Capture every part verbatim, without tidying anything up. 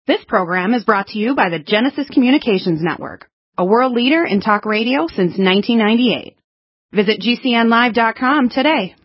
This program is brought to you by the Genesis Communications Network, a world leader in talk radio since nineteen ninety-eight. Visit G C N live dot com today.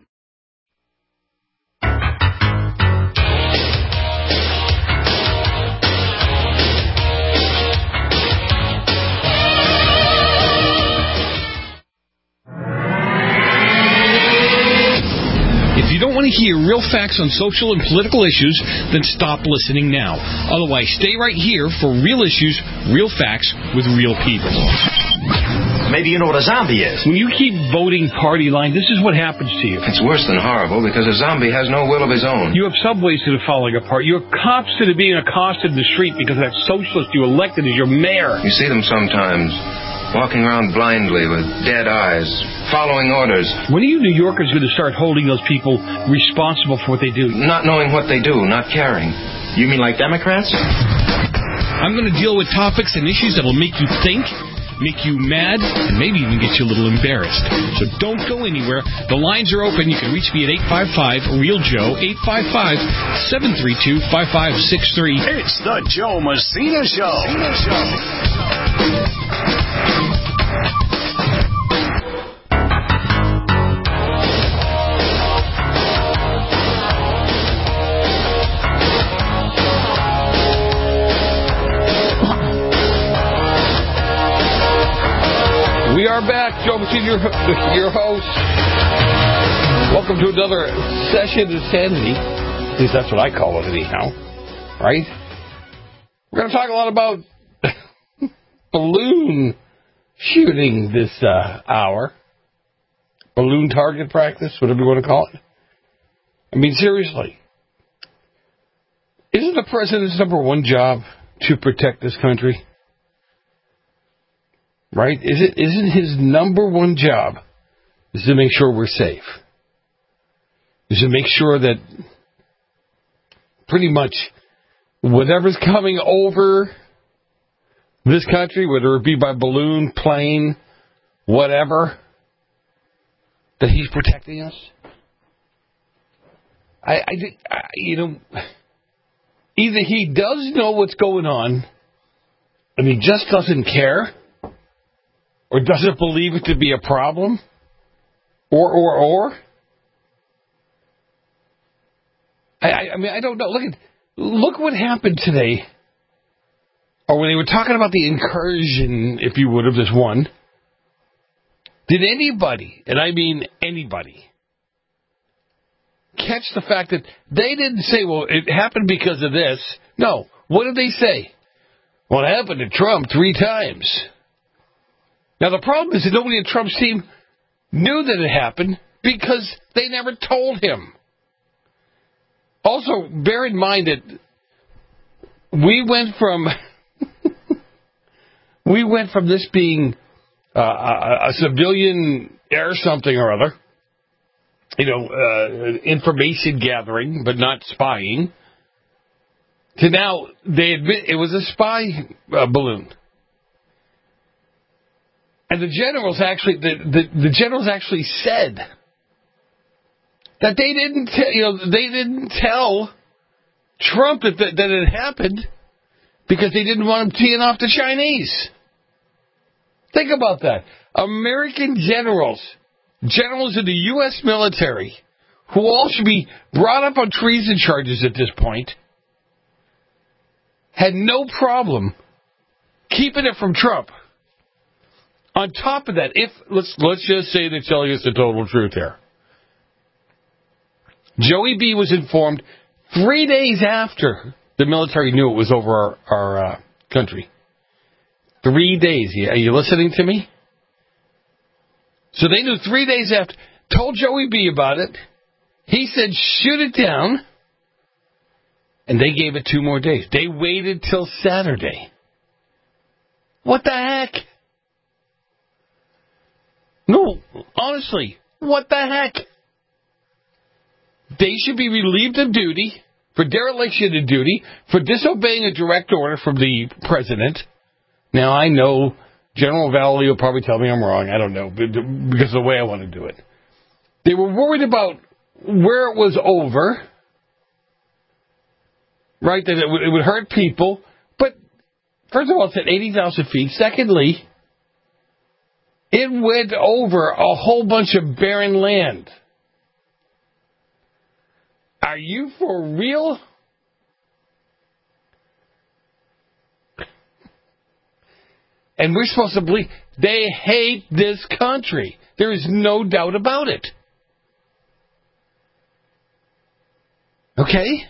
If you don't want to hear real facts on social and political issues, then stop listening now. Otherwise, stay right here for real issues, real facts, with real people. Maybe you know what a zombie is. When you keep voting party line, this is what happens to you. It's worse than horrible because a zombie has no will of his own. You have subways that are falling apart. You have cops that are being accosted in the street because that socialist you elected as your mayor. You see them sometimes, walking around blindly with dead eyes, following orders. When are you New Yorkers going to start holding those people responsible for what they do? Not knowing what they do, not caring. You mean like Democrats? I'm going to deal with topics and issues that will make you think, make you mad, and maybe even get you a little embarrassed. So don't go anywhere. The lines are open. You can reach me at eight five five, REAL Joe, eight five five, seven three two, five five six three. It's the Joe Messina Show. Messina Show. We are back. Joe Messina, your, your host. Welcome to another session of sanity. At least that's what I call it anyhow. Right? We're going to talk a lot about balloon shooting this uh, hour. Balloon target practice, whatever you want to call it. I mean, seriously. Isn't the president's number one job to protect this country? Right? Is it, isn't his number one job is to make sure we're safe? Is to make sure that pretty much whatever's coming over this country, whether it be by balloon, plane, whatever, that he's protecting us? I, I, I you know, either he does know what's going on and he just doesn't care, or doesn't believe it to be a problem? Or, or, or? I, I, I mean, I don't know. Look at, look what happened today. Or when they were talking about the incursion, if you would, of this one. Did anybody, and I mean anybody, catch the fact that they didn't say, well, it happened because of this? No. What did they say? Well, it happened to Trump three times. Now, the problem is that nobody in Trump's team knew that it happened because they never told him. Also, bear in mind that we went from we went from this being uh, a, a civilian air something or other, you know, uh, information gathering, but not spying, to now they admit it was a spy uh, balloon. And the generals actually, the, the, the generals actually said that they didn't, te- you know, they didn't tell Trump that, that that it happened because they didn't want him teeing off the Chinese. Think about that. American generals, generals in the U S military, who all should be brought up on treason charges at this point, had no problem keeping it from Trump. On top of that, if let's let's just say they're telling us the total truth here. Joey B was informed three days after the military knew it was over our, our uh, country. Three days. Are you listening to me? So they knew three days after. Told Joey B about it. He said, shoot it down. And they gave it two more days. They waited till Saturday. What the heck? No, honestly, what the heck? They should be relieved of duty for dereliction of duty, for disobeying a direct order from the president. Now, I know General Valley will probably tell me I'm wrong. I don't know, because of the way I want to do it. They were worried about where it was over, right, that it would, it would hurt people. First of all, it's at eighty thousand feet. Secondly, it went over a whole bunch of barren land. Are you for real? And we're supposed to believe they hate this country. There is no doubt about it. Okay?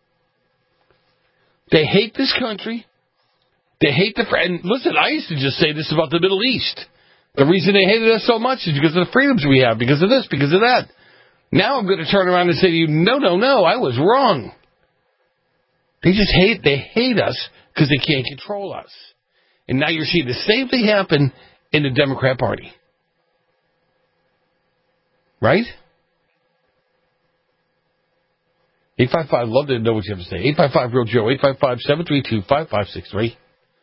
They hate this country. They hate the... And listen, I used to just say this about the Middle East. The reason they hated us so much is because of the freedoms we have, because of this, because of that. Now I'm going to turn around and say to you, no, no, no, I was wrong. They just hate, they hate us because they can't control us. And now you're seeing the same thing happen in the Democrat Party. Right? eight five five, love to know what you have to say. eight five five, real Joe, eight five five, seven three two, five five six three.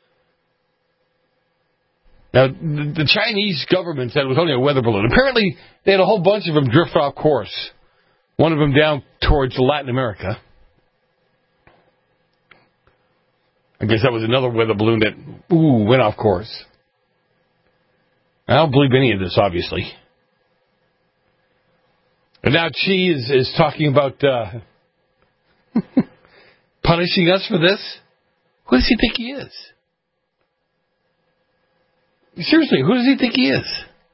Now, the, the Chinese government said it was only a weather balloon. Apparently, they had a whole bunch of them drift off course. One of them down towards Latin America. I guess that was another weather balloon that, ooh, went off course. I don't believe any of this, obviously. And now Xi is, is talking about uh, punishing us for this. Who does he think he is? Seriously, who does he think he is?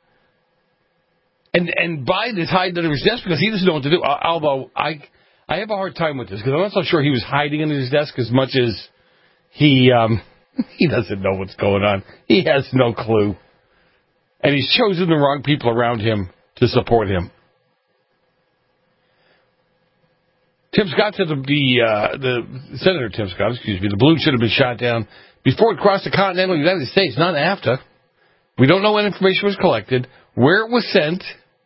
And and Biden is hiding under his desk because he doesn't know what to do. Although I I have a hard time with this because I'm not so sure he was hiding under his desk as much as he um, he doesn't know what's going on. He has no clue, and he's chosen the wrong people around him to support him. Tim Scott said the the, uh, the Senator Tim Scott, excuse me, the balloon should have been shot down before it crossed the continental United States, not after. We don't know when information was collected, where it was sent.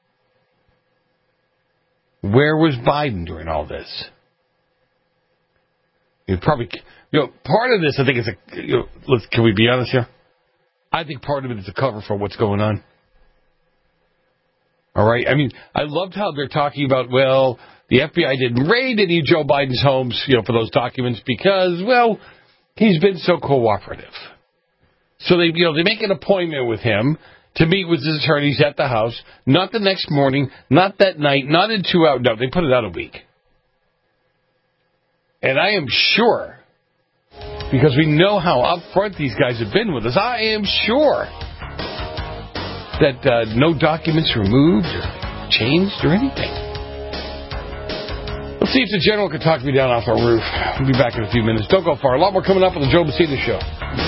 Where was Biden during all this? You probably, you know, part of this, I think, is a. You know, let's, can we be honest here? I think part of it is a cover for what's going on. All right, I mean, I loved how they're talking about. Well, the F B I didn't raid any of Joe Biden's homes, you know, for those documents because, well, he's been so cooperative. So they, you know, they make an appointment with him to meet with his attorneys at the House, not the next morning, not that night, not in two hours. No, they put it out a week. And I am sure, because we know how upfront these guys have been with us, I am sure that uh, no documents removed or changed or anything. Let's see if the general can talk me down off our roof. We'll be back in a few minutes. Don't go far. A lot more coming up on the Joe Messina Show.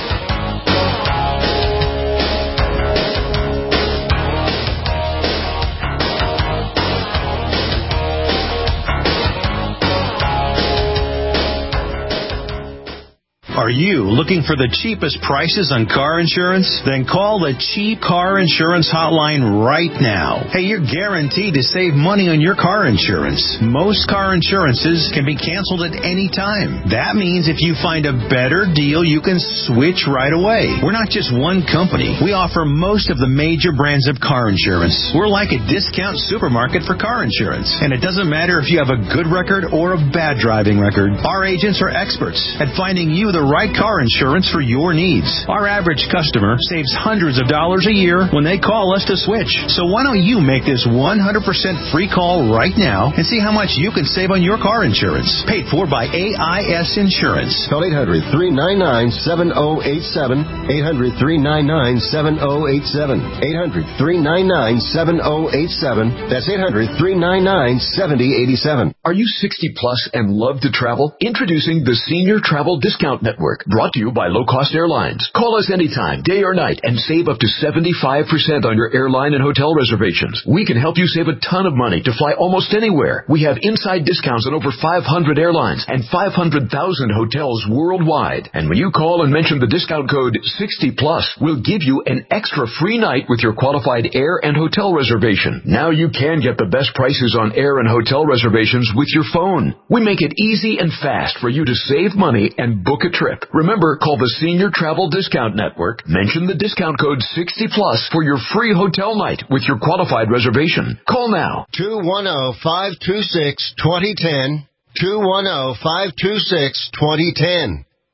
Are you looking for the cheapest prices on car insurance? Then call the Cheap Car Insurance Hotline right now. Hey, you're guaranteed to save money on your car insurance. Most car insurances can be canceled at any time. That means if you find a better deal, you can switch right away. We're not just one company. We offer most of the major brands of car insurance. We're like a discount supermarket for car insurance. And it doesn't matter if you have a good record or a bad driving record. Our agents are experts at finding you the right car insurance for your needs. Our average customer saves hundreds of dollars a year when they call us to switch. So why don't you make this one hundred percent free call right now and see how much you can save on your car insurance. Paid for by A I S Insurance. Call eight hundred, three nine nine, seven oh eight seven. eight hundred, three nine nine, seven oh eight seven. eight hundred, three nine nine, seven oh eight seven. That's eight hundred, three nine nine, seven oh eight seven. Are you sixty plus and love to travel? Introducing the Senior Travel Discount Network, brought to you by Low Cost Airlines. Call us anytime, day or night, and save up to seventy-five percent on your airline and hotel reservations. We can help you save a ton of money to fly almost anywhere. We have inside discounts on over five hundred airlines and five hundred thousand hotels worldwide. And when you call and mention the discount code sixty plus, we'll give you an extra free night with your qualified air and hotel reservation. Now you can get the best prices on air and hotel reservations with your phone. We make it easy and fast for you to save money and book a trip. Remember, call the Senior Travel Discount Network, mention the discount code sixty plus for your free hotel night with your qualified reservation. Call now. two one zero, five two six, two zero one zero. two one zero, five two six, two zero one zero.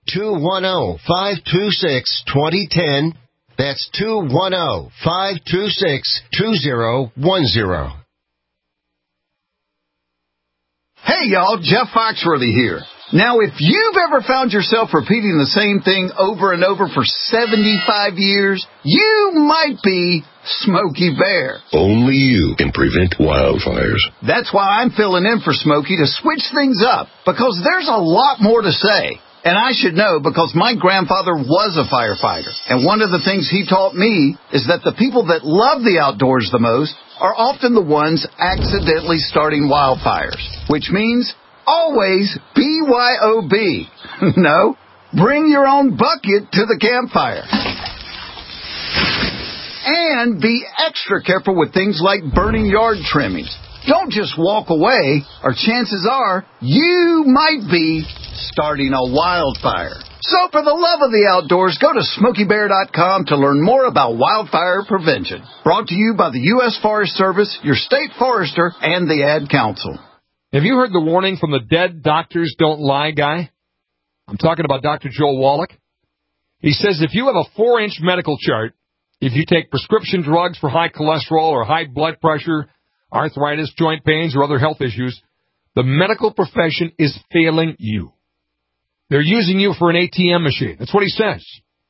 two one zero, five two six, two zero one zero. That's two one zero, five two six, two zero one zero. Hey, y'all, Jeff Foxworthy here. Now, if you've ever found yourself repeating the same thing over and over for seventy-five years, you might be Smokey Bear. Only you can prevent wildfires. That's why I'm filling in for Smokey to switch things up, because there's a lot more to say. And I should know because my grandfather was a firefighter. And one of the things he taught me is that the people that love the outdoors the most are often the ones accidentally starting wildfires, which means always B Y O B. No, bring your own bucket to the campfire. And be extra careful with things like burning yard trimmings. Don't just walk away, or chances are you might be starting a wildfire. So for the love of the outdoors, go to smokey bear dot com to learn more about wildfire prevention. Brought to you by the U S Forest Service, your state forester, and the Ad Council. Have you heard the warning from the dead doctors don't lie guy? I'm talking about Doctor Joel Wallach. He says if you have a four-inch medical chart, if you take prescription drugs for high cholesterol or high blood pressure, arthritis, joint pains, or other health issues, the medical profession is failing you. They're using you for an A T M machine. That's what he says.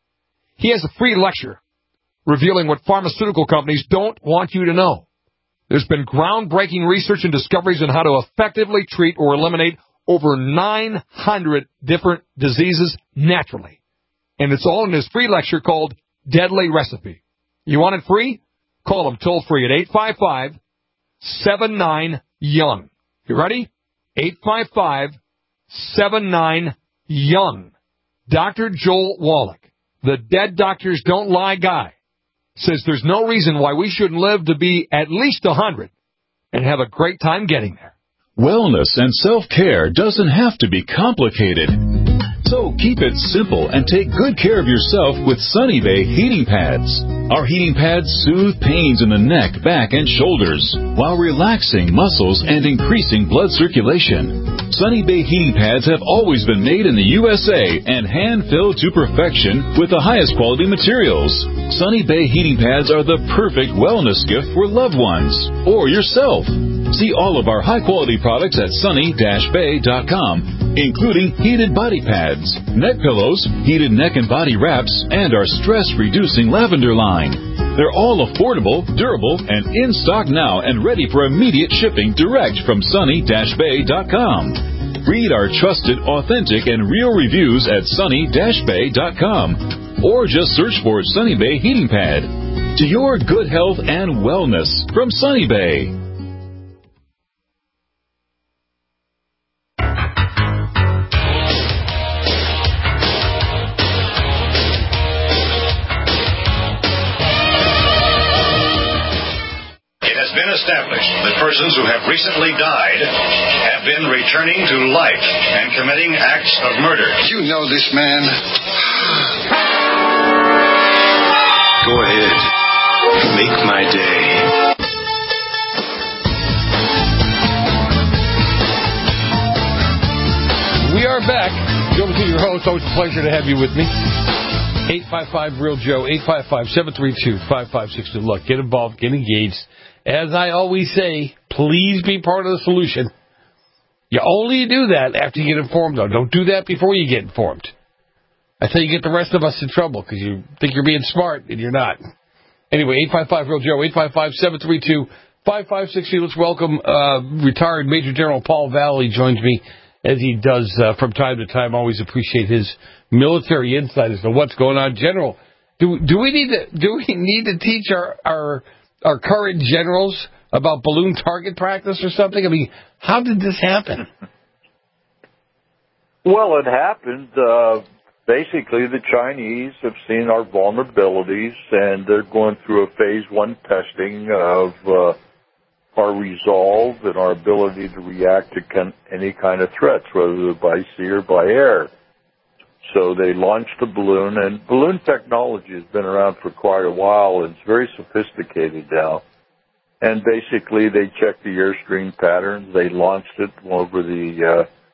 He has a free lecture revealing what pharmaceutical companies don't want you to know. There's been groundbreaking research and discoveries on how to effectively treat or eliminate over nine hundred different diseases naturally. And it's all in his free lecture called Deadly Recipe. You want it free? Call him toll free at eight five five, seven nine, young. You ready? eight five five, seven nine, young. Doctor Joel Wallach, the dead doctors don't lie guy, says there's no reason why we shouldn't live to be at least one hundred and have a great time getting there. Wellness and self-care doesn't have to be complicated. So keep it simple and take good care of yourself with Sunny Bay heating pads. Our heating pads soothe pains in the neck, back, and shoulders while relaxing muscles and increasing blood circulation. Sunny Bay heating pads have always been made in the U S A and hand-filled to perfection with the highest quality materials. Sunny Bay heating pads are the perfect wellness gift for loved ones or yourself. See all of our high-quality products at sunny dash bay dot com, including heated body pads, neck pillows, heated neck and body wraps, and our stress-reducing lavender line. They're all affordable, durable, and in stock now and ready for immediate shipping direct from sunny dash bay dot com. Read our trusted, authentic, and real reviews at sunny dash bay dot com or just search for Sunny Bay Heating Pad. To your good health and wellness from Sunny Bay. Established that persons who have recently died have been returning to life and committing acts of murder. You know this man. Go ahead. Make my day. We are back. Joe to your host. Always a pleasure to have you with me. eight five five, real Joe, eight five five, seven three two, five five six two. Look, get involved, get engaged. As I always say, please be part of the solution. You only do that after you get informed, though. Don't do that before you get informed. That's how you get the rest of us in trouble, because you think you're being smart, and you're not. Anyway, eight five five, real Joe, eight five five, seven three two, five five six two. Let's welcome uh, retired Major General Paul Valley. Joins me, as he does uh, from time to time. Always appreciate his military insight as to what's going on. General, do do we need to do we need to teach our our our current generals about balloon target practice or something? I mean, how did this happen? Well, it happened. Uh, basically, the Chinese have seen our vulnerabilities, and they're going through a phase one testing of uh, our resolve and our ability to react to con- any kind of threats, whether by sea or by air. So they launched a balloon, and balloon technology has been around for quite a while, and it's very sophisticated now. And basically, they checked the airstream patterns. They launched it over the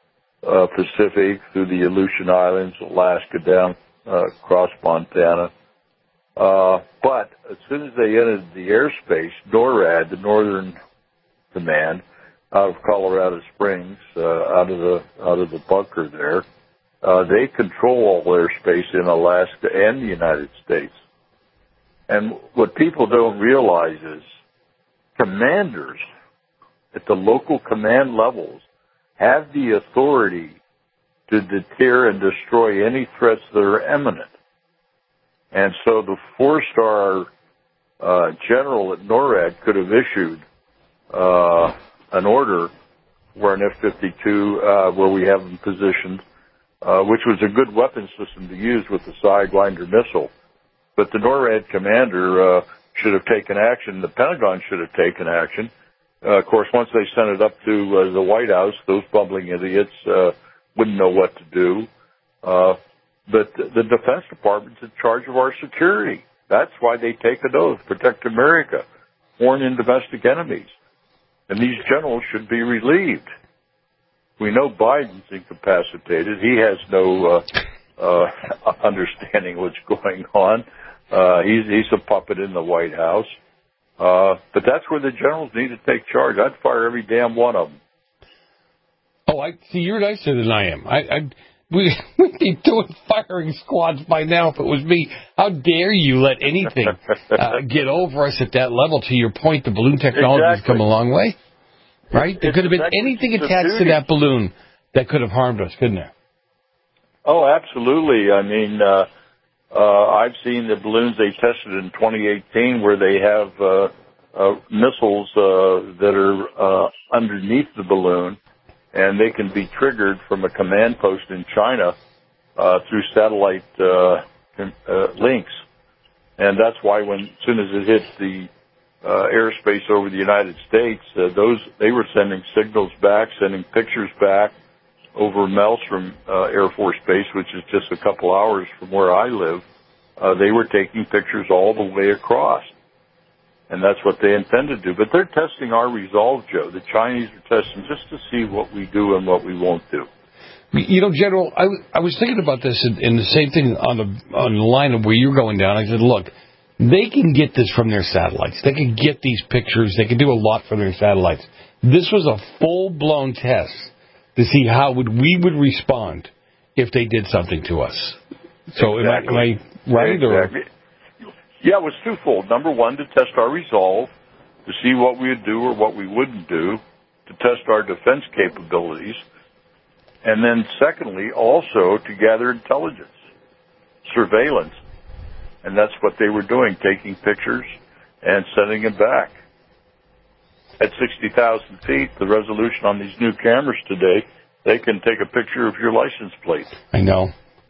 uh, Pacific, through the Aleutian Islands, Alaska, down uh, across Montana. Uh, but as soon as they entered the airspace, NORAD, the Northern Command, out of Colorado Springs, uh, out of the out of the bunker there, uh, they control all airspace in Alaska and the United States. And what people don't realize is commanders at the local command levels have the authority to deter and destroy any threats that are imminent. And so the four-star uh, general at NORAD could have issued uh, an order for an F fifty-two uh, where we have them positioned, uh, which was a good weapon system to use with the Sidewinder missile. But the NORAD commander uh, should have taken action. The Pentagon should have taken action. Uh, of course, once they sent it up to uh, the White House, those bumbling idiots uh, wouldn't know what to do. Uh, but the Defense Department's in charge of our security. That's why they take an oath, protect America, foreign and domestic enemies. And these generals should be relieved. We know Biden's incapacitated. He has no uh, uh, understanding what's going on. Uh, he's, he's a puppet in the White House. Uh, but that's where the generals need to take charge. I'd fire every damn one of them. Oh, I see. You're nicer than I am. I, I we we'd be doing firing squads by now if it was me. How dare you let anything uh, get over us at that level? To your point, the balloon technology has exactly. come a long way, right? There It's could have been exactly anything attached to that balloon that could have harmed us, couldn't there? Oh, absolutely. I mean, uh, uh, I've seen the balloons they tested in twenty eighteen where they have uh, uh, missiles uh, that are uh, underneath the balloon, and they can be triggered from a command post in China uh, through satellite uh, uh, links. And that's why when, as soon as it hit the uh, airspace over the United States, uh, those they were sending signals back, sending pictures back over Maelstrom uh, Air Force Base, which is just a couple hours from where I live. Uh, they were taking pictures all the way across. And that's what they intend to do. But they're testing our resolve, Joe. The Chinese are testing just to see what we do and what we won't do. You know, General, I, I was thinking about this, and, and the same thing on the on the line of where you're going down. I said, look, they can get this from their satellites. They can get these pictures. They can do a lot from their satellites. This was a full-blown test to see how would we would respond if they did something to us. So exactly. am, I, am I right? Exactly. Or? Yeah, it was twofold. Number one, to test our resolve, to see what we would do or what we wouldn't do, to test our defense capabilities, and then secondly, also to gather intelligence, surveillance. And that's what they were doing, taking pictures and sending them back. At sixty thousand feet, the resolution on these new cameras today, they can take a picture of your license plate. I know.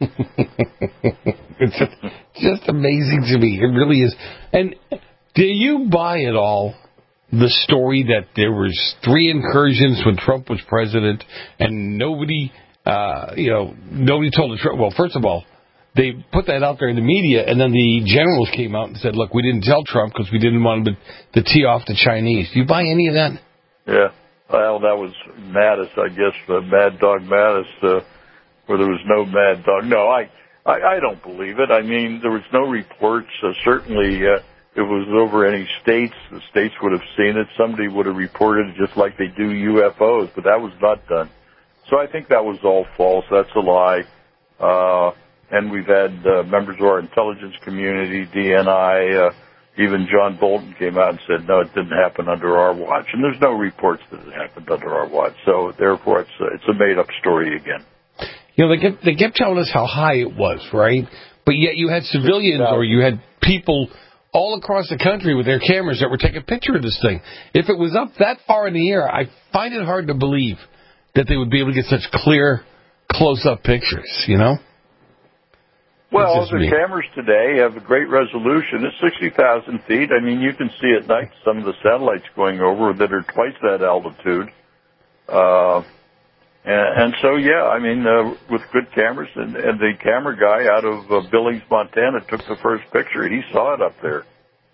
It's just amazing to me. It really is. And do you buy at all the story that there was three incursions when Trump was president and nobody, uh, you know, nobody told the truth? Well, first of all, they put that out there in the media, and then the generals came out and said, look, we didn't tell Trump because we didn't want him to, to tee off the Chinese. Do you buy any of that? Yeah. Well, that was Mattis, I guess, uh, Mad Dog Mattis, uh, where there was no Mad Dog. No, I, I, I don't believe it. I mean, there was no reports. Uh, certainly, uh, if it was over any states, the states would have seen it. Somebody would have reported it just like they do U F Os, but that was not done. So I think that was all false. That's a lie. Uh, and we've had uh, members of our intelligence community, D N I, uh, even John Bolton came out and said, no, it didn't happen under our watch. And there's no reports that it happened under our watch. So therefore, it's a, it's a made-up story again. You know, they kept, they kept telling us how high it was, right? But yet you had civilians or you had people all across the country with their cameras that were taking a picture of this thing. If it was up that far in the air, I find it hard to believe that they would be able to get such clear, close-up pictures, you know? Well, the me. cameras today have a great resolution. It's sixty thousand feet. I mean, you can see at night some of the satellites going over that are twice that altitude. Uh, and, and so, yeah, I mean, uh, with good cameras, and, and the camera guy out of uh, Billings, Montana, took the first picture. He saw it up there.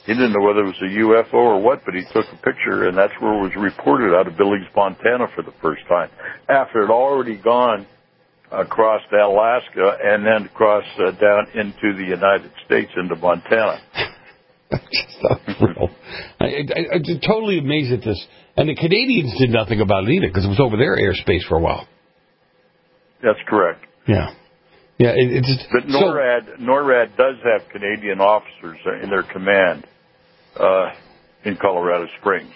He didn't know whether it was a U F O or what, but he took a picture, and that's where it was reported out of Billings, Montana for the first time, after it had already gone across Alaska and then across uh, down into the United States, into Montana. Just unreal. I, I, I'm totally amazed at this. And the Canadians did nothing about it either, because it was over their airspace for a while. That's correct. Yeah. Yeah, it, it's just, but NORAD, so, NORAD does have Canadian officers in their command uh, in Colorado Springs.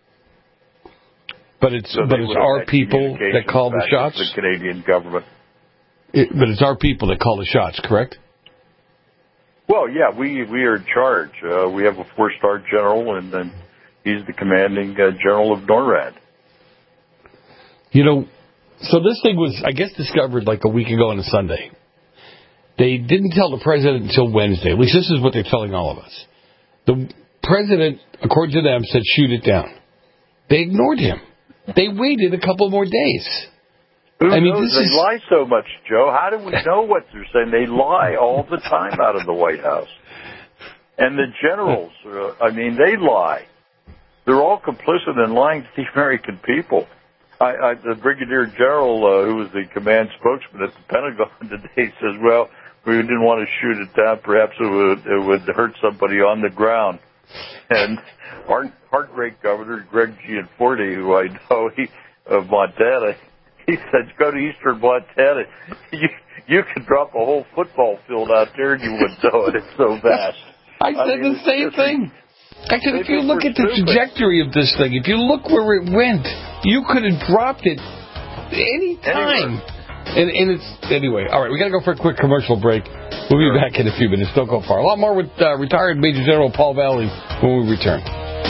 But it's so but it's our people that call the shots? The Canadian government. It, but it's our people that call the shots, correct? Well, yeah, we, we are in charge. Uh, we have a four-star general, and then he's the commanding uh, general of NORAD. You know, so this thing was, I guess, discovered like a week ago on a Sunday. They didn't tell the president until Wednesday. At least this is what they're telling all of us. The president, according to them, said shoot it down. They ignored him. They waited a couple more days. Who I mean, knows? this They is... lie so much, Joe. How do we know what they're saying? They lie all the time out of the White House. And the generals, uh, I mean, they lie. They're all complicit in lying to the American people. I, I, the Brigadier General, uh, who was the command spokesman at the Pentagon today, says, well, we didn't want to shoot it down. Perhaps it would, it would hurt somebody on the ground. And our heart rate governor, Greg Gianforte, who I know, he, of Montana, he said, go to eastern Montana. You, you could drop a whole football field out there and you wouldn't know it. It's so vast. I said I mean, the same thing. I said, if you look at the trajectory of this thing, if you look where it went, you could have dropped it any time. And, and it's, anyway, all right, we got to go for a quick commercial break. We'll be back in a few minutes. Don't go far. A lot more with uh, retired Major General Paul Valley when we return.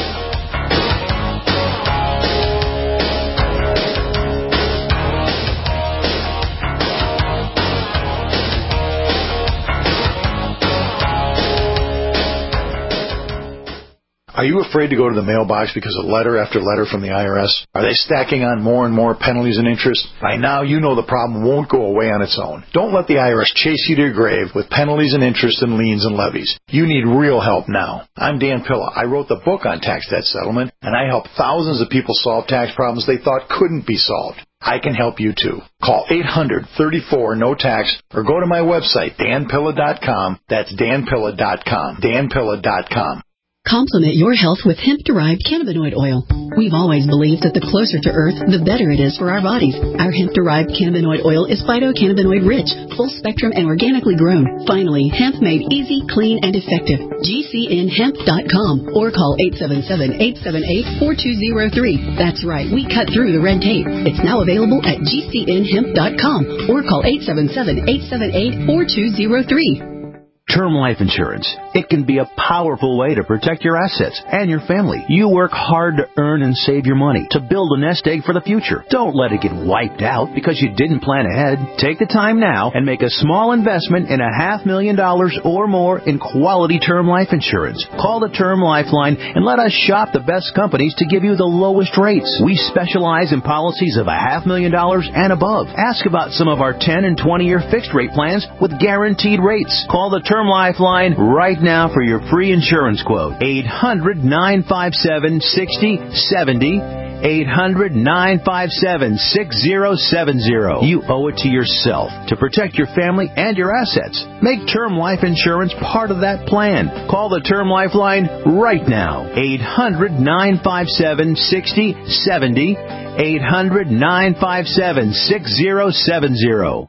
Are you afraid to go to the mailbox because of letter after letter from the I R S? Are they stacking on more and more penalties and interest? By now, you know the problem won't go away on its own. Don't let the I R S chase you to your grave with penalties and interest and liens and levies. You need real help now. I'm Dan Pilla. I wrote the book on tax debt settlement, and I help thousands of people solve tax problems they thought couldn't be solved. I can help you too. Call eight hundred, thirty-four, no tax or go to my website, dan pilla dot com. That's dan pilla dot com. dan pilla dot com. Complement your health with hemp-derived cannabinoid oil. We've always believed that the closer to Earth, the better it is for our bodies. Our hemp-derived cannabinoid oil is phytocannabinoid rich, full spectrum, and organically grown. Finally, hemp made easy, clean, and effective. G C N hemp dot com or call eight seven seven, eight seven eight, four two zero three. That's right, we cut through the red tape. It's now available at G C N hemp dot com or call eight seven seven, eight seven eight, four two zero three. Term life insurance. It can be a powerful way to protect your assets and your family. You work hard to earn and save your money to build a nest egg for the future. Don't let it get wiped out because you didn't plan ahead. Take the time now and make a small investment in a half million dollars or more in quality term life insurance. Call the Term Lifeline and let us shop the best companies to give you the lowest rates. We specialize in policies of a half million dollars and above. Ask about some of our ten and twenty year fixed rate plans with guaranteed rates. Call the Term Lifeline right now for your free insurance quote. eight hundred, nine five seven, six zero seven zero. eight hundred, nine five seven, six zero seven zero. You owe it to yourself to protect your family and your assets. Make term life insurance part of that plan. Call the Term Lifeline right now. eight hundred, nine five seven, six zero seven zero. eight hundred, nine five seven, six zero seven zero.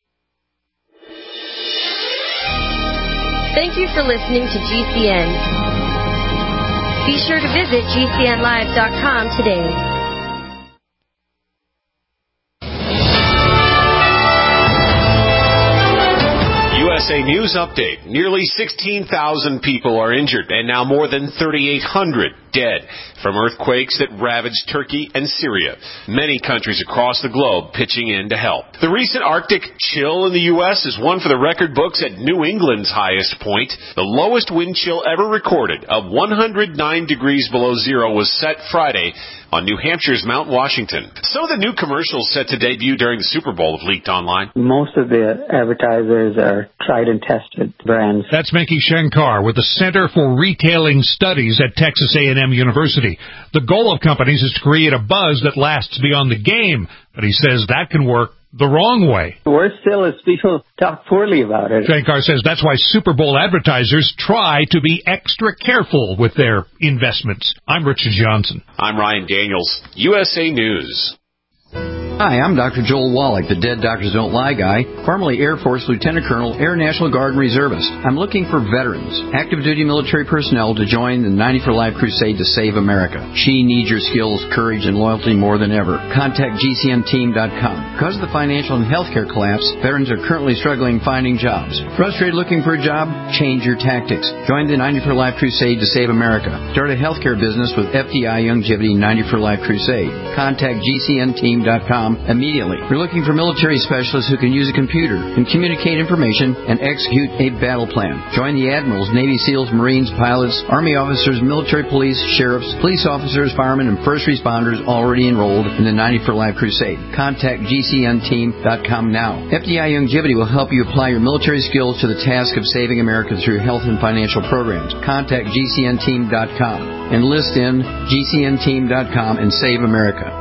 Thank you for listening to G C N. Be sure to visit G C N live dot com today. U S A News Update. Nearly sixteen thousand people are injured and now more than thirty-eight hundred dead from earthquakes that ravaged Turkey and Syria. Many countries across the globe pitching in to help. The recent Arctic chill in the U S is one for the record books at New England's highest point. The lowest wind chill ever recorded of one hundred nine degrees below zero was set Friday on New Hampshire's Mount Washington. Some of the new commercials set to debut during the Super Bowl have leaked online. Most of the advertisers are tried and tested brands. That's Menki Shankar with the Center for Retailing Studies at Texas A and M University. The goal of companies is to create a buzz that lasts beyond the game, but he says that can work the wrong way. Worse still is people talk poorly about it. Shankar says that's why Super Bowl advertisers try to be extra careful with their investments. I'm Richard Johnson. I'm Ryan Daniels, U S A News. Hi, I'm Doctor Joel Wallach, the Dead Doctors Don't Lie guy, formerly Air Force Lieutenant Colonel, Air National Guard Reservist. I'm looking for veterans, active duty military personnel to join the ninety for Life crusade to save America. She needs your skills, courage, and loyalty more than ever. Contact G C N team dot com. Because of the financial and healthcare collapse, veterans are currently struggling finding jobs. Frustrated looking for a job? Change your tactics. Join the ninety for Life crusade to save America. Start a healthcare business with F D I Longevity ninety for Life crusade. Contact G C N team dot com immediately. We're looking for military specialists who can use a computer, can communicate information, and execute a battle plan. Join the admirals, Navy SEALs, Marines, pilots, Army officers, military police, sheriffs, police officers, firemen, and first responders already enrolled in the ninety for Life crusade. Contact G C N team dot com now. F D I Longevity will help you apply your military skills to the task of saving America through health and financial programs. Contact G C N team dot com. Enlist in G C N team dot com and save America.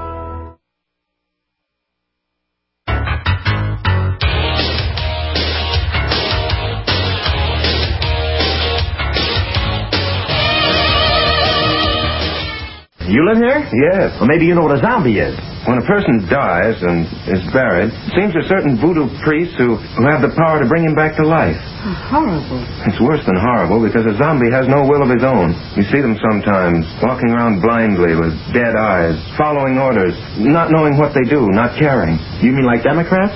You live here? Yes. Well, maybe you know what a zombie is. When a person dies and is buried, it seems there are certain voodoo priests who, who have the power to bring him back to life. Horrible. It's worse than horrible because a zombie has no will of his own. You see them sometimes walking around blindly with dead eyes, following orders, not knowing what they do, not caring. You mean like Democrats?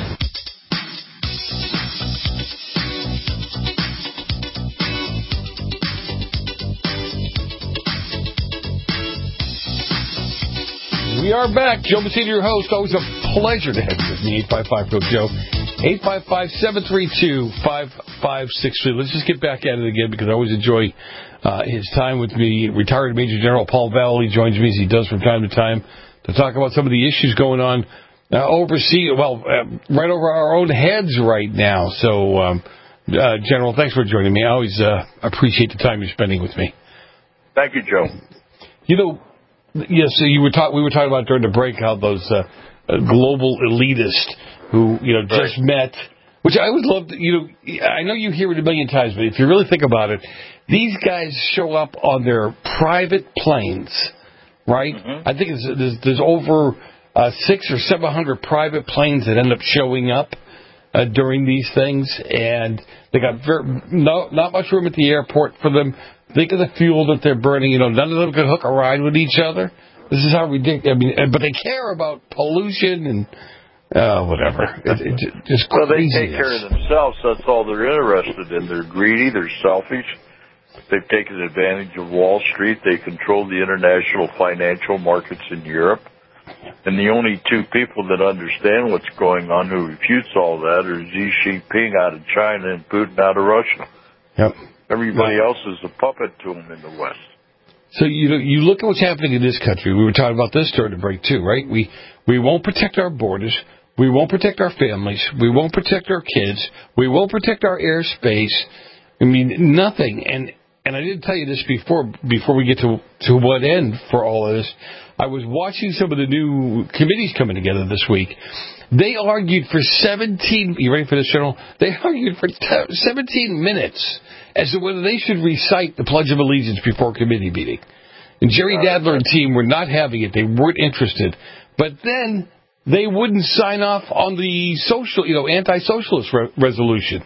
We are back. Joe Messina, your host. Always a pleasure to have you with me. eight five five, Go Joe. eight five five, seven three two, five five six three. Let's just get back at it again because I always enjoy uh, his time with me. Retired Major General Paul Vallely joins me as he does from time to time to talk about some of the issues going on uh, overseas, well, uh, right over our own heads right now. So, um, uh, General, thanks for joining me. I always uh, appreciate the time you're spending with me. Thank you, Joe. You know, yes, so you were talk, we were talking about during the break how those uh, uh, global elitists who, you know, just right. met, which I would love to, you know, I know you hear it a million times, but if you really think about it, these guys show up on their private planes, right? Mm-hmm. I think it's, there's, there's over uh, six or seven hundred private planes that end up showing up uh, during these things, and they got very, no, not much room at the airport for them. Think of the fuel that they're burning. You know, none of them can hook a ride with each other. This is how ridiculous. I mean, but they care about pollution and uh, whatever. It, it, just well, they take care of themselves. That's all they're interested in. They're greedy. They're selfish. They've taken advantage of Wall Street. They control the international financial markets in Europe. And the only two people that understand what's going on who refutes all that are Xi Jinping out of China and Putin out of Russia. Yep. Everybody else is a puppet to them in the West. So you know, you look at what's happening in this country. We were talking about this during the break too, right? We we won't protect our borders. We won't protect our families. We won't protect our kids. We won't protect our airspace. I mean, nothing. And and I didn't tell you this before. Before we get to to what end for all of this, I was watching some of the new committees coming together this week. They argued for seventeen. You ready for this, General? They argued for seventeen minutes as to whether they should recite the Pledge of Allegiance before committee meeting. And Jerry Nadler and team were not having it. They weren't interested. But then they wouldn't sign off on the social, you know, anti-socialist re- resolution.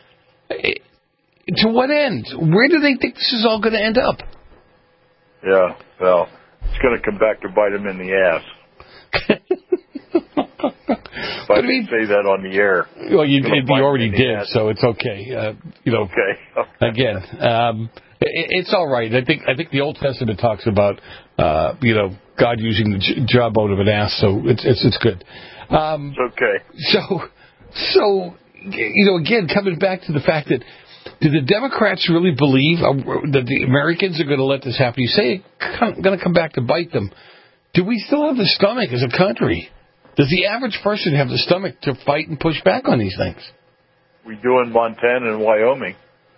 To what end? Where do they think this is all going to end up? Yeah, well, it's going to come back to bite them in the ass. If I, I mean, say that on the air. Well, you, you already did, so it's okay. Uh, you know, okay. again, um, it, it's all right. I think I think the Old Testament talks about uh, you know, God using the j- jawbone of an ass, so it's it's it's good. Um, it's okay. So so you know, again, coming back to the fact that do the Democrats really believe uh, that the Americans are going to let this happen? You say it's going to come back to bite them. Do we still have the stomach as a country? Does the average person have the stomach to fight and push back on these things? We do in Montana and Wyoming.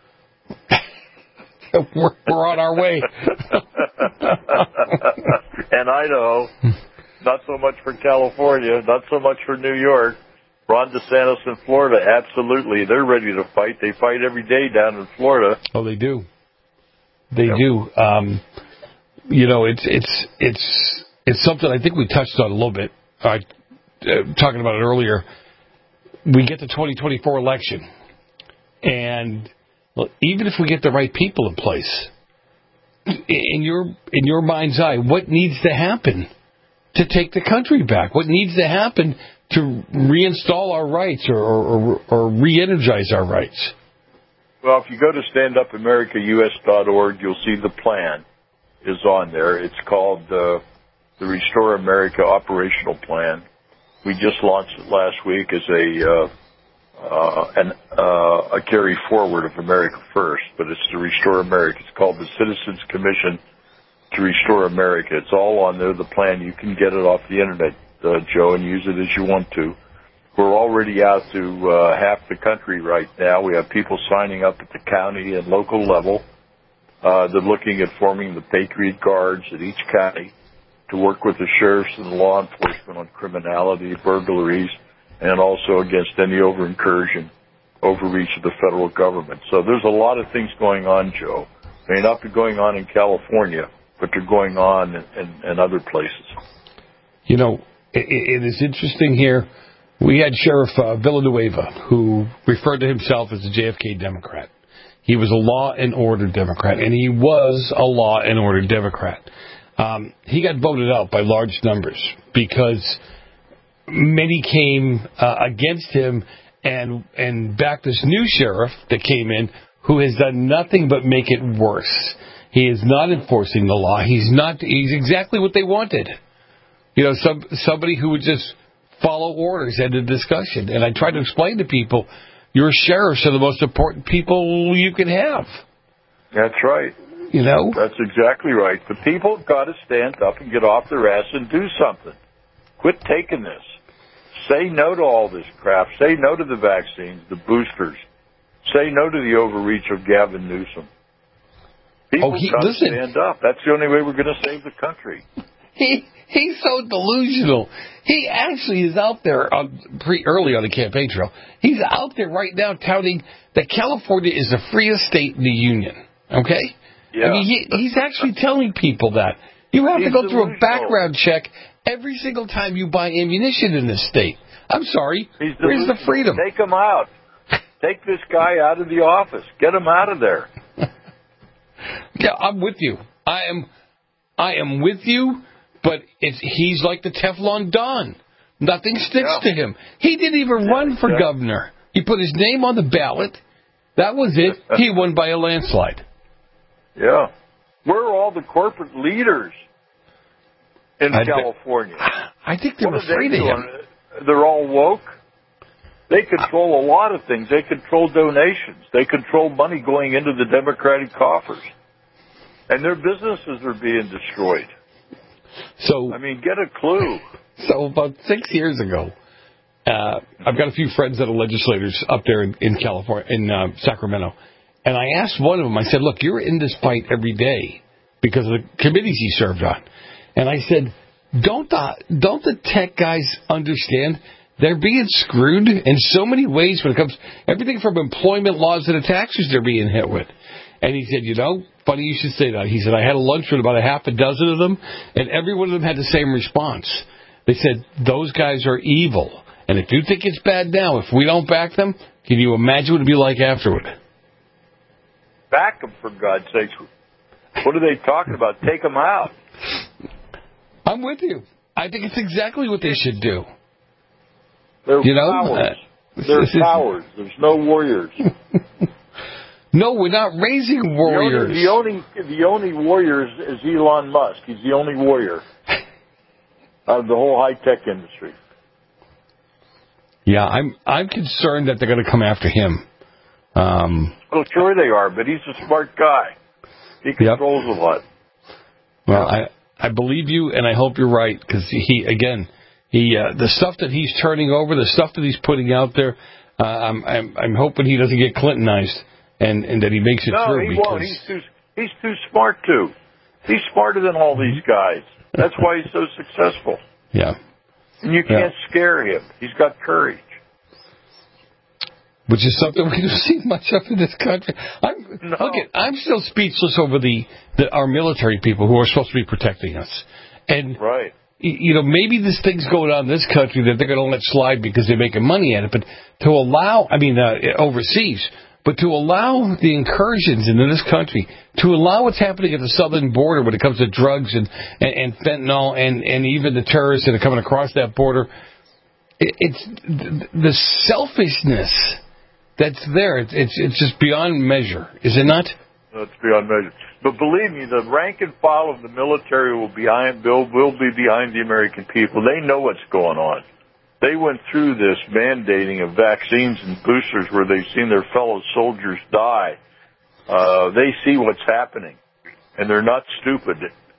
we're, we're on our way. And Idaho. Not so much for California. Not so much for New York. Ron DeSantis in Florida, absolutely. They're ready to fight. They fight every day down in Florida. Oh, they do. They yep. do. Um, you know, it's it's it's it's something I think we touched on a little bit. Uh, talking about it earlier. We get the twenty twenty-four election, and well, even if we get the right people in place, in your in your mind's eye, what needs to happen to take the country back? What needs to happen to reinstall our rights or, or, or re-energize our rights? Well, if you go to stand up america u s dot org, you'll see the plan is on there. It's called uh, the Restore America Operational Plan. We just launched it last week as a uh, uh, an, uh, a carry forward of America First, but it's to Restore America. It's called the Citizens Commission to Restore America. It's all on there, the plan. You can get it off the Internet, uh, Joe, and use it as you want to. We're already out to uh, half the country right now. We have people signing up at the county and local level. Uh, they're looking at forming the Patriot Guards at each county to work with the sheriffs and law enforcement on criminality, burglaries, and also against any over-incursion, overreach of the federal government. So there's a lot of things going on, Joe. They may not be going on in California, but they're going on in, in, in other places. You know, it, it is interesting here. We had Sheriff uh, Villanueva, who referred to himself as a J F K Democrat. He was a law and order Democrat, and he was a law and order Democrat. Um, he got voted out by large numbers because many came uh, against him and and backed this new sheriff that came in who has done nothing but make it worse. He is not enforcing the law. He's not. He's exactly what they wanted. You know, some somebody who would just follow orders, end of discussion. And I try to explain to people, your sheriffs are the most important people you can have. That's right. You know? That's exactly right. The people have got to stand up and get off their ass and do something. Quit taking this. Say no to all this crap. Say no to the vaccines, the boosters. Say no to the overreach of Gavin Newsom. People oh, he, got to listen, stand up. That's the only way we're going to save the country. He he's so delusional. He actually is out there on, pretty early on the campaign trail. He's out there right now touting that California is the freest state in the union. Okay? Yeah. I mean, he, he's actually telling people that. You have he's to go through delusional. a background check every single time you buy ammunition in this state. I'm sorry. He's Where's the freedom? Take him out. Take this guy out of the office. Get him out of there. Yeah, I'm with you. I am I am with you, but it's, he's like the Teflon Don. Nothing sticks yeah. to him. He didn't even yeah, run for yeah. governor. He put his name on the ballot. That was it. He won by a landslide. Yeah. Where are all the corporate leaders in I California? Th- I think they're what afraid they of him. They're all woke. They control a lot of things. They control donations. They control money going into the Democratic coffers. And their businesses are being destroyed. So I mean, get a clue. So about six years ago, uh, I've got a few friends that are legislators up there in, in California, in uh, Sacramento. And I asked one of them, I said, look, you're in this fight every day because of the committees you served on. And I said, don't the, don't the tech guys understand they're being screwed in so many ways when it comes, everything from employment laws to the taxes they're being hit with. And he said, you know, funny you should say that. He said, I had a lunch with about a half a dozen of them, and every one of them had the same response. They said, those guys are evil. And if you think it's bad now, if we don't back them, can you imagine what it would be like afterward? Back them, for God's sakes. What are they talking about? Take them out. I'm with you. I think it's exactly what they should do. They're you know, cowards. Uh, They're cowards. There's no warriors. No, we're not raising warriors. The only, the only, the only warrior is, is Elon Musk. He's the only warrior out of the whole high-tech industry. Yeah, I'm I'm concerned that they're going to come after him. Um, well, sure they are, but he's a smart guy. He controls yep. a lot. Well, I, I believe you, and I hope you're right, because he, again, he uh, the stuff that he's turning over, the stuff that he's putting out there, Uh, I'm, I'm I'm hoping he doesn't get Clintonized and, and that he makes it no, through. No, he because... won't. He's too he's too smart to. He's smarter than all these guys. That's why he's so successful. Yeah. And you can't yeah. scare him. He's got courage. Which is something we don't see much of in this country. I'm, no. Look, at, I'm still speechless over the, the our military people who are supposed to be protecting us. And, right. you know, maybe this thing's going on in this country that they're going to let slide because they're making money at it. But to allow, I mean, uh, overseas, but to allow the incursions into this country, to allow what's happening at the southern border when it comes to drugs and, and, and fentanyl and, and even the terrorists that are coming across that border, it, it's the selfishness that's there. It's, it's it's just beyond measure, is it not? That's beyond measure. But believe me, the rank and file of the military will behind will will be behind the American people. They know what's going on. They went through this mandating of vaccines and boosters where they've seen their fellow soldiers die. Uh, they see what's happening, and they're not stupid.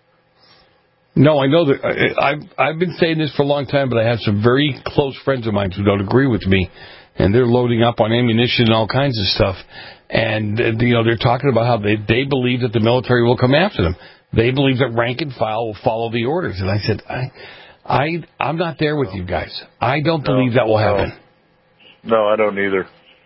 No, I know that. I've I've been saying this for a long time, but I have some very close friends of mine who don't agree with me. And they're loading up on ammunition and all kinds of stuff. And, uh, you know, they're talking about how they, they believe that the military will come after them. They believe that rank and file will follow the orders. And I said, I, I, I'm not there with you guys. I don't no, believe that will no. happen. No, I don't either.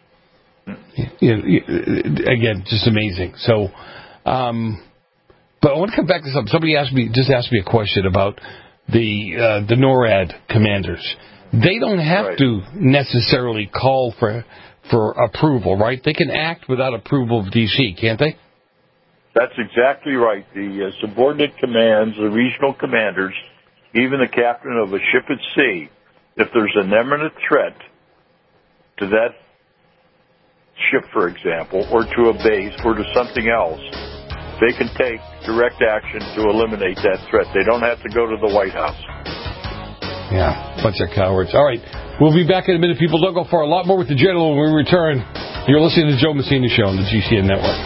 You know, again, just amazing. So, um, but I want to come back to something. Somebody asked me, just asked me a question about the, uh, the NORAD commanders. They don't have right. to necessarily call for for approval, right? They can act without approval of D C, can't they? That's exactly right. The uh, subordinate commands, the regional commanders, even the captain of a ship at sea, if there's an imminent threat to that ship, for example, or to a base, or to something else, they can take direct action to eliminate that threat. They don't have to go to the White House. Yeah, bunch of cowards. All right, we'll be back in a minute. People, don't go far. A lot more with the General when we return. You're listening to the Joe Messina Show on the G C N Network.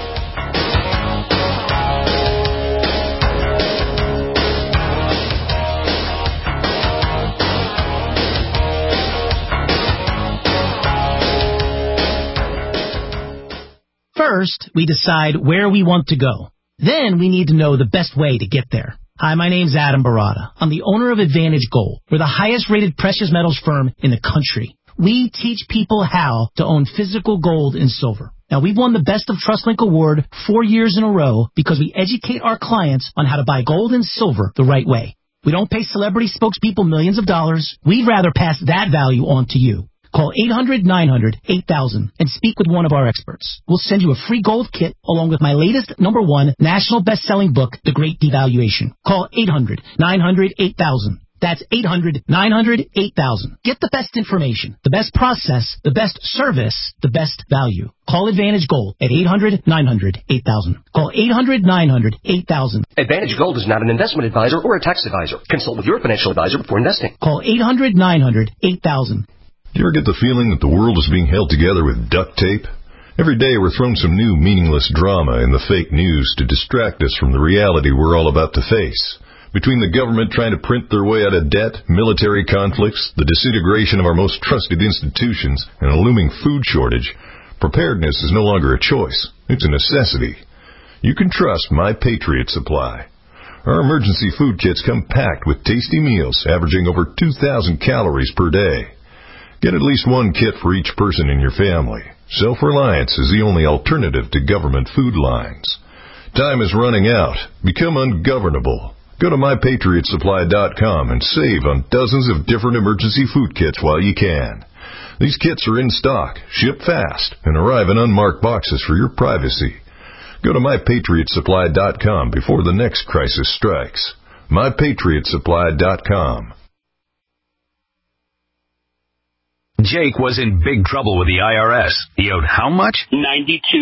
First, we decide where we want to go. Then we need to know the best way to get there. Hi, my name's Adam Barada. I'm the owner of Advantage Gold. We're the highest-rated precious metals firm in the country. We teach people how to own physical gold and silver. Now, we've won the Best of TrustLink Award four years in a row because we educate our clients on how to buy gold and silver the right way. We don't pay celebrity spokespeople millions of dollars. We'd rather pass that value on to you. Call eight hundred nine hundred eight thousand and speak with one of our experts. We'll send you a free gold kit along with my latest number one national best-selling book, The Great Devaluation. Call eight hundred nine hundred eight thousand. That's eight hundred nine hundred eight thousand. Get the best information, the best process, the best service, the best value. Call Advantage Gold at eight hundred nine hundred eight thousand. Call eight hundred nine hundred eight thousand. Advantage Gold is not an investment advisor or a tax advisor. Consult with your financial advisor before investing. Call eight hundred nine hundred eight thousand. Do you ever get the feeling that the world is being held together with duct tape? Every day we're thrown some new meaningless drama in the fake news to distract us from the reality we're all about to face. Between the government trying to print their way out of debt, military conflicts, the disintegration of our most trusted institutions, and a looming food shortage, preparedness is no longer a choice. It's a necessity. You can trust My Patriot Supply. Our emergency food kits come packed with tasty meals averaging over two thousand calories per day. Get at least one kit for each person in your family. Self-reliance is the only alternative to government food lines. Time is running out. Become ungovernable. Go to my patriot supply dot com and save on dozens of different emergency food kits while you can. These kits are in stock, ship fast, and arrive in unmarked boxes for your privacy. Go to my patriot supply dot com before the next crisis strikes. my patriot supply dot com. Jake was in big trouble with the I R S. He owed how much? ninety-two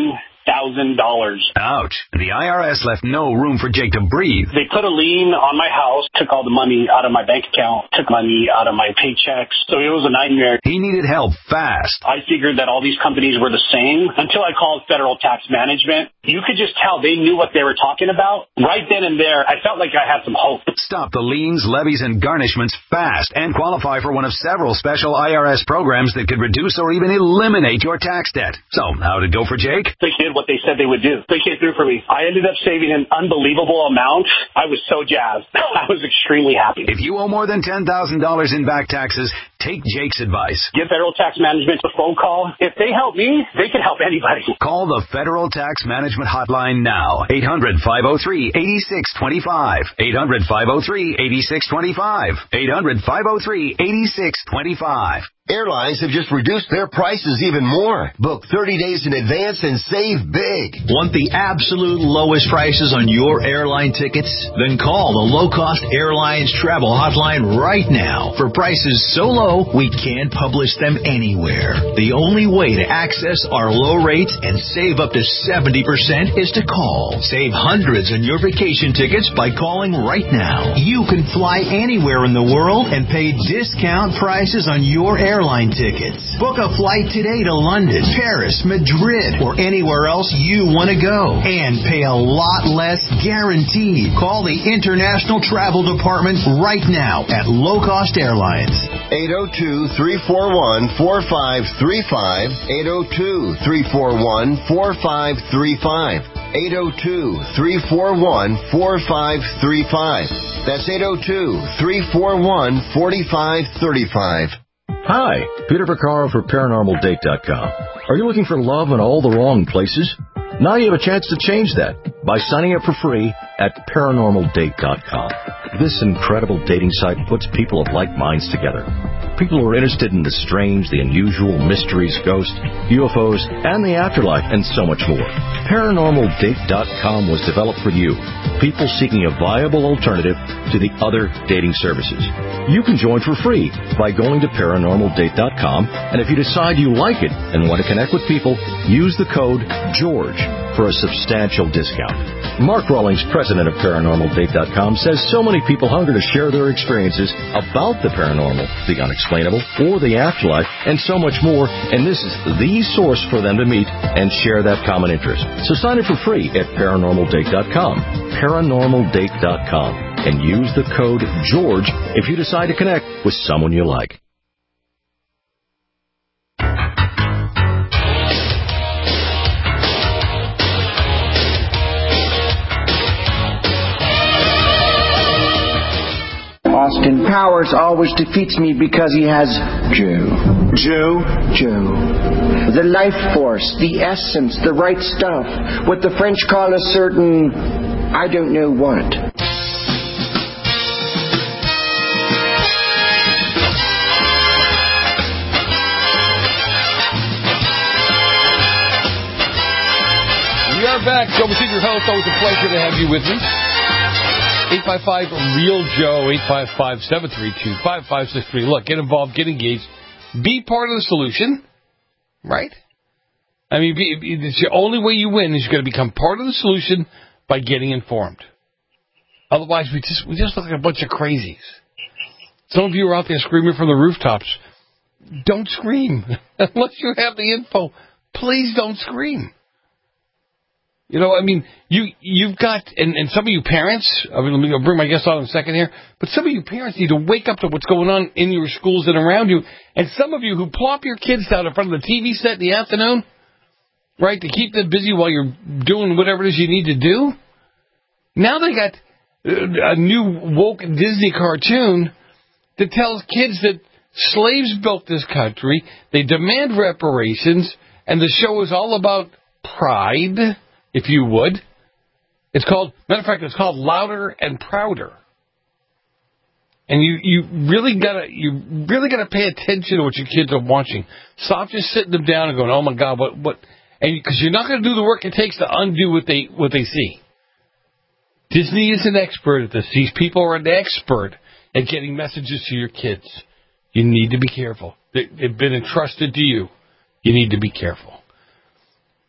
thousand dollars. Ouch. The I R S left no room for Jake to breathe. They put a lien on my house, took all the money out of my bank account, took money out of my paychecks. So it was a nightmare. He needed help fast. I figured that all these companies were the same until I called Federal Tax Management. You could just tell they knew what they were talking about. Right then and there, I felt like I had some hope. Stop the liens, levies, and garnishments fast and qualify for one of several special I R S programs that could reduce or even eliminate your tax debt. So, how'd it go for Jake? They did what they said they would do. They came through for me. I ended up saving an unbelievable amount. I was so jazzed. I was extremely happy. If you owe more than ten thousand dollars in back taxes, take Jake's advice. Give Federal Tax Management a phone call. If they help me, they can help anybody. Call the Federal Tax Management Hotline now. eight hundred, five oh three, eight six two five. eight hundred, five oh three, eight six two five. eight hundred, five oh three, eight six two five. Airlines have just reduced their prices even more. Book thirty days in advance and save big. Want the absolute lowest prices on your airline tickets? Then call the Low Cost Airlines Travel Hotline right now for prices so low we can't publish them anywhere. The only way to access our low rates and save up to seventy percent is to call. Save hundreds on your vacation tickets by calling right now. You can fly anywhere in the world and pay discount prices on your airline airline tickets. Book a flight today to London, Paris, Madrid, or anywhere else you want to go and pay a lot less guaranteed. Call the International Travel Department right now at Low Cost Airlines. eight oh two, three four one, four five three five. eight oh two, three four one, four five three five. eight oh two, three four one, four five three five. That's eight oh two, three four one, four five three five. Hi, Peter Vaccaro for Paranormal Date dot com. Are you looking for love in all the wrong places? Now you have a chance to change that by signing up for free at Paranormal Date dot com. This incredible dating site puts people of like minds together. People who are interested in the strange, the unusual, mysteries, ghosts, U F Os, and the afterlife, and so much more. Paranormal Date dot com was developed for you, people seeking a viable alternative to the other dating services. You can join for free by going to Paranormal Date dot com, and if you decide you like it and want to connect with people, use the code GEORGE for a substantial discount. Mark Rawlings, president of Paranormal Date dot com, says so many people hunger to share their experiences about the paranormal, the unexplainable, or the afterlife, and so much more, and this is the source for them to meet and share that common interest. So sign up for free at Paranormal Date dot com, Paranormal Date dot com, and use the code GEORGE if you decide to connect with someone you like. Austin Powers always defeats me because he has Joe. Joe? Joe. The life force, the essence, the right stuff. What the French call a certain, I don't know what. We are back. Joe Messina, your host. Always a pleasure to have you with me. eight five five, real Joe, eight five five, seven three two, five five six three. Look, get involved, get engaged. Be part of the solution, right? I mean, be, it's the only way you win is you're going to become part of the solution by getting informed. Otherwise, we just we just look like a bunch of crazies. Some of you are out there screaming from the rooftops. Don't scream. Unless you have the info, please don't scream. You know, I mean, you, you've got, and, and some of you parents, I mean, let me I'll bring my guest on in a second here, but some of you parents need to wake up to what's going on in your schools and around you. And some of you who plop your kids down in front of the T V set in the afternoon, right, to keep them busy while you're doing whatever it is you need to do. Now they got a new woke Disney cartoon that tells kids that slaves built this country, they demand reparations, and the show is all about pride, if you would. It's called, matter of fact, it's called Louder and Prouder. And you, you really gotta, you really gotta pay attention to what your kids are watching. Stop just sitting them down and going, oh my God, what, what, and because you're not gonna do the work it takes to undo what they, what they see. Disney is an expert at this. These people are an expert at getting messages to your kids. You need to be careful. They, they've been entrusted to you. You need to be careful.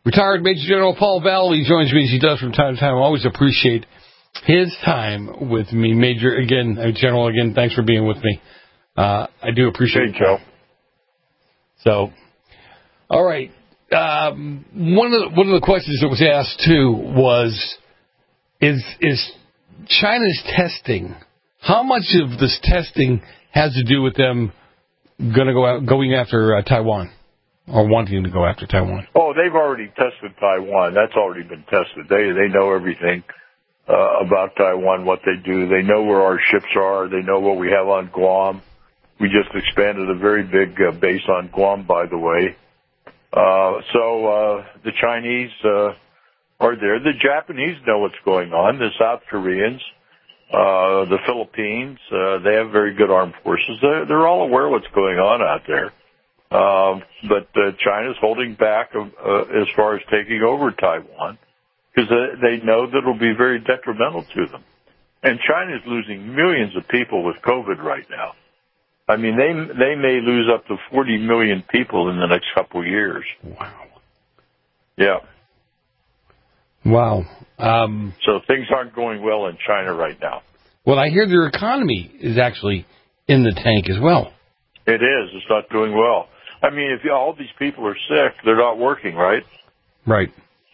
Retired Major General Paul Valley joins me as he does from time to time. I always appreciate his time with me. Major, again, uh, General, again, thanks for being with me. Uh, I do appreciate hey, Joe. So, all right. Um, one of the, one of the questions that was asked too was, is is China's testing? How much of this testing has to do with them going to go out, going after uh, Taiwan, or wanting to go after Taiwan? Oh, they've already tested Taiwan. That's already been tested. They they know everything uh, about Taiwan, what they do. They know where our ships are. They know what we have on Guam. We just expanded a very big uh, base on Guam, by the way. Uh, so uh, the Chinese uh, are there. The Japanese know what's going on. The South Koreans, uh, the Philippines, uh, they have very good armed forces. They're, they're all aware of what's going on out there. Uh, but uh, China's holding back uh, as far as taking over Taiwan because they, they know that it'll be very detrimental to them. And China's losing millions of people with COVID right now. I mean, they they may lose up to forty million people in the next couple of years. Wow. Yeah. Wow. Um, so things aren't going well in China right now. Well, I hear their economy is actually in the tank as well. It is. It's not doing well. I mean, if all these people are sick, they're not working, right? Right.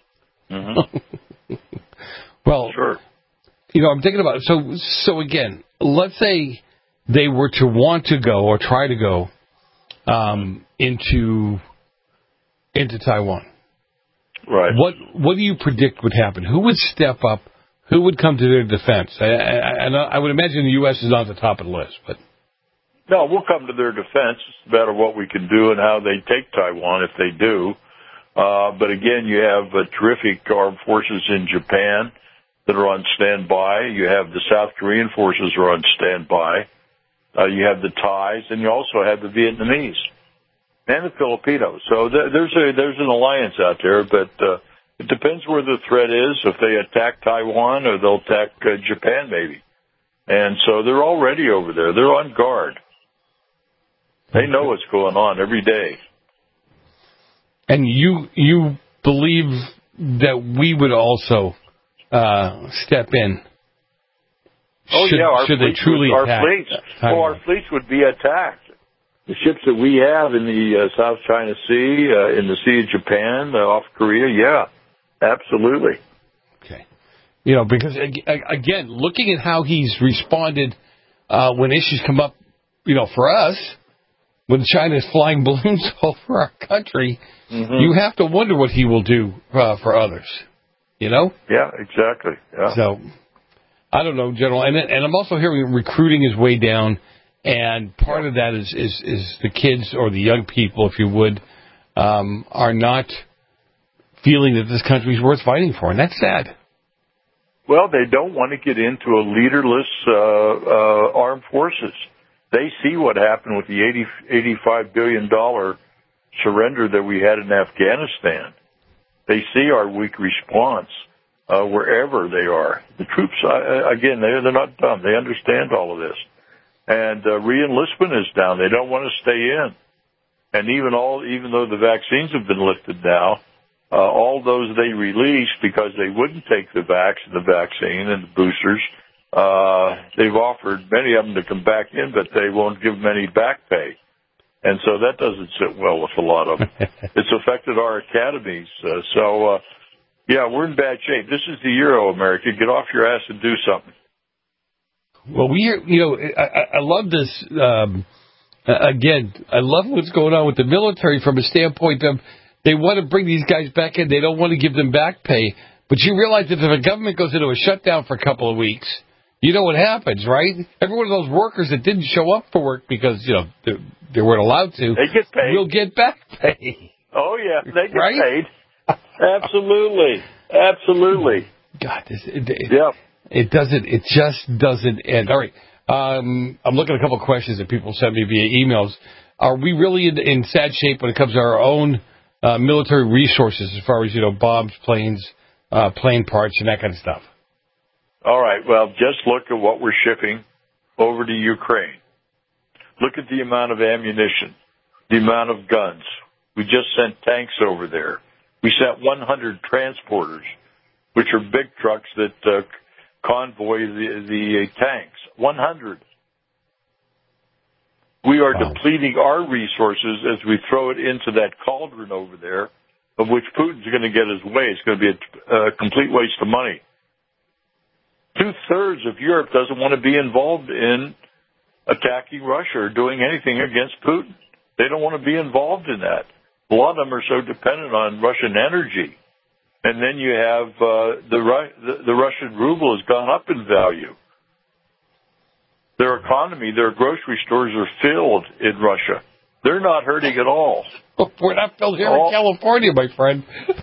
Mm-hmm. Well, sure. You know, I'm thinking about it. So, so again, let's say they were to want to go or try to go um, into into Taiwan. Right. What What do you predict would happen? Who would step up? Who would come to their defense? I, I, I would imagine the U S is not at the top of the list, but no, we'll come to their defense. It's a matter of what we can do and how they take Taiwan if they do. Uh, but again, you have uh, terrific armed forces in Japan that are on standby. You have the South Korean forces are on standby. Uh, you have the Thais, and you also have the Vietnamese and the Filipinos. So th- there's a there's an alliance out there, but uh, it depends where the threat is. If they attack Taiwan, or they'll attack uh, Japan, maybe. And so they're already over there. They're on guard. They know what's going on every day. And you you believe that we would also uh, step in? Oh, should, yeah, our should they fleets truly would, attack? Our fleets, oh, our fleets would be attacked. The ships that we have in the uh, South China Sea, uh, in the Sea of Japan, uh, off Korea, yeah, absolutely. Okay. You know, because, again, looking at how he's responded uh, when issues come up, you know, for us, when China is flying balloons over our country, mm-hmm. you have to wonder what he will do uh, for others, you know? Yeah, exactly. Yeah. So, I don't know, General. And, and I'm also hearing recruiting is way down, and part yeah. of that is, is, is the kids or the young people, if you would, um, are not feeling that this country is worth fighting for, and that's sad. Well, they don't want to get into a leaderless uh, uh, armed forces. They see what happened with the eighty, eighty-five billion dollars surrender that we had in Afghanistan. They see our weak response uh, wherever they are. The troops, uh, again, they're, they're not dumb. They understand all of this. And uh, re-enlistment is down. They don't want to stay in. And even all, even though the vaccines have been lifted now, uh, all those they released because they wouldn't take the vax, the vaccine and the boosters, Uh, they've offered many of them to come back in, but they won't give them any back pay. And so that doesn't sit well with a lot of them. It's affected our academies. Uh, so, uh, yeah, we're in bad shape. This is the Euro, America. Get off your ass and do something. Well, we hear, you know, I, I love this. Um, again, I love what's going on with the military from a standpoint of they want to bring these guys back in. They don't want to give them back pay. But you realize that if a government goes into a shutdown for a couple of weeks, you know what happens, right? Every one of those workers that didn't show up for work because, you know, they, they weren't allowed to, they get paid. Will get back pay. Oh, yeah, they get right? paid. Absolutely. Absolutely. God, this, it, it, yeah. it doesn't, it just doesn't end. All right. Um, I'm looking at a couple of questions that people sent me via emails. Are we really in, in sad shape when it comes to our own uh, military resources as far as, you know, bombs, planes, uh, plane parts, and that kind of stuff? All right, well, just look at what we're shipping over to Ukraine. Look at the amount of ammunition, the amount of guns. We just sent tanks over there. We sent one hundred transporters, which are big trucks that uh, convoy the, the tanks. one hundred. We are wow. depleting our resources as we throw it into that cauldron over there, of which Putin's going to get his way. It's going to be a, a complete waste of money. Two-thirds of Europe doesn't want to be involved in attacking Russia or doing anything against Putin. They don't want to be involved in that. A lot of them are so dependent on Russian energy. And then you have uh, the, the the Russian ruble has gone up in value. Their economy, their grocery stores are filled in Russia. They're not hurting at all. We're not filled here all. in California, my friend.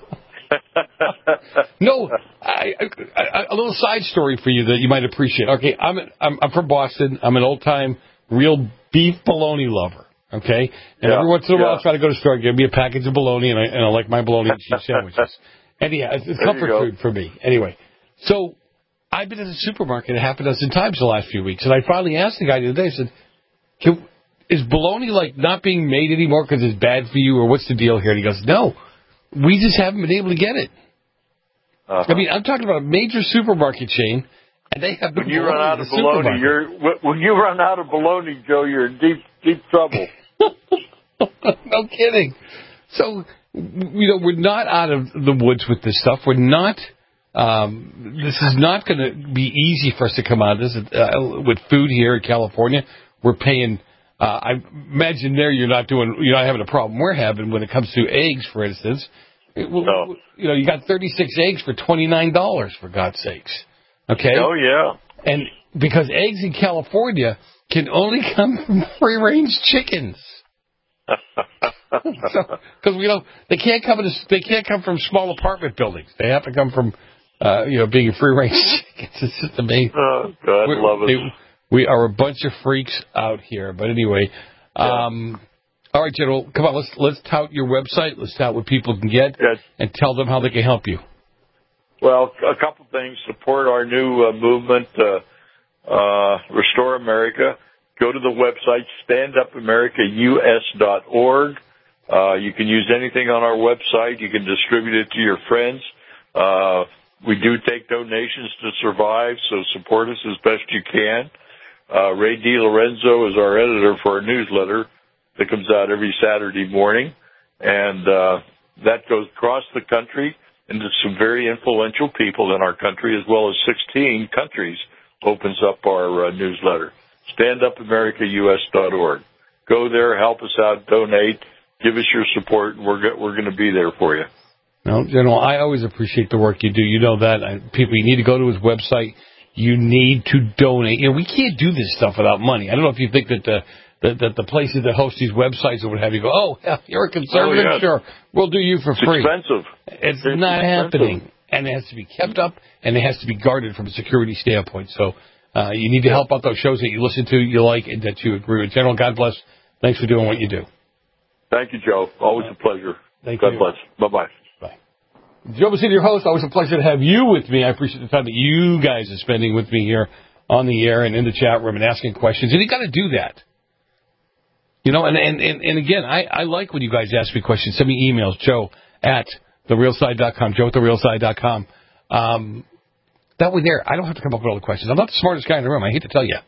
no, I, I, a little side story for you that you might appreciate. Okay, I'm I'm, I'm from Boston. I'm an old-time real beef bologna lover. Okay, and yeah, every once in a while, yeah. I try to go to the store, give me a package of bologna, and I, and I like my bologna and cheese sandwiches. And yeah, it's, it's comfort food for me. Anyway, so I've been in the supermarket a half a dozen times the last few weeks, and I finally asked the guy the other day, I said, Can, is bologna like not being made anymore because it's bad for you, or what's the deal here? And he goes, no, we just haven't been able to get it. Uh-huh. I mean, I'm talking about a major supermarket chain, and they have when you run out of bologna, you're when you run out of bologna, Joe, you're in deep deep trouble. No kidding. So, you know, we're not out of the woods with this stuff. We're not. Um, this is not going to be easy for us to come out of this uh, with food here in California. We're paying. Uh, I imagine there you're not doing. You're not having a problem we're having when it comes to eggs, for instance. It, no. You know, you got thirty-six eggs for twenty-nine dollars, for God's sakes. Okay. Oh yeah. And because eggs in California can only come from free-range chickens. Because we don't, they can't come. In a, they can't come from small apartment buildings. They have to come from, uh, you know, being free-range chickens. It's just amazing. Oh, God, We're, love it. They, we are a bunch of freaks out here. But anyway, um, yeah. All right, General, come on. Let's let's tout your website. Let's tout what people can get, yes. and tell them how they can help you. Well, a couple things. Support our new uh, movement, uh, uh, Restore America. Go to the website, stand up america u s dot org. Uh, you can use anything on our website. You can distribute it to your friends. Uh, we do take donations to survive, so support us as best you can. Uh, Ray DiLorenzo is our editor for our newsletter that comes out every Saturday morning. And uh, that goes across the country into some very influential people in our country, as well as sixteen countries, opens up our uh, newsletter. stand up america u s dot org. Go there, help us out, donate, give us your support, and we're go- we're going to be there for you. No, General, I always appreciate the work you do. You know that. I, people, you need to go to his website. You need to donate. You know, we can't do this stuff without money. I don't know if you think that the that, that the places that host these websites or what have you go, oh, you're a conservative, oh, yeah. Sure, we'll do you for it's free. Expensive. It's, it's not expensive. happening, and it has to be kept up, and it has to be guarded from a security standpoint. So uh, you need to help out those shows that you listen to, you like, and that you agree with. General, God bless. Thanks for doing what you do. Thank you, Joe. Always a pleasure. Thank God you. bless. Bye-bye. Bye. Joe Messina, your host. Always a pleasure to have you with me. I appreciate the time that you guys are spending with me here on the air and in the chat room and asking questions. And you got to do that. You know, and, and, and, and again, I, I like when you guys ask me questions. Send me emails, Joe at the real side dot com, Joe at the real side dot com. Um, that way there, I don't have to come up with all the questions. I'm not the smartest guy in the room. I hate to tell you.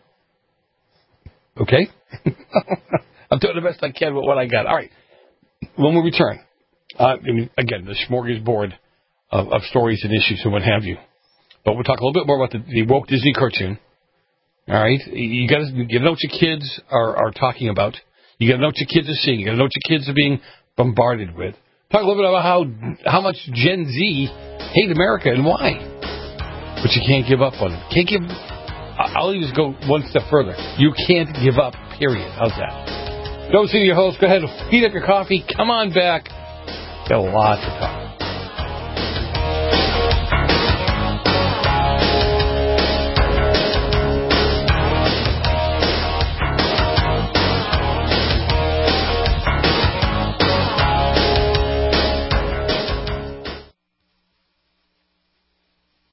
Okay? I'm doing the best I can with what I got. All right. When we return, uh, I mean, again, the smorgasbord of, of stories and issues and what have you. But we'll talk a little bit more about the, the woke Disney cartoon. All right? You got to you know what your kids are, are talking about. You got to know what your kids are seeing. You got to know what your kids are being bombarded with. Talk a little bit about how how much Gen Z hate America and why. But you can't give up on them. Can't give. I'll even go one step further. You can't give up. Period. How's that? Go see your host. Go ahead and heat up your coffee. Come on back. Got a lot to talk about.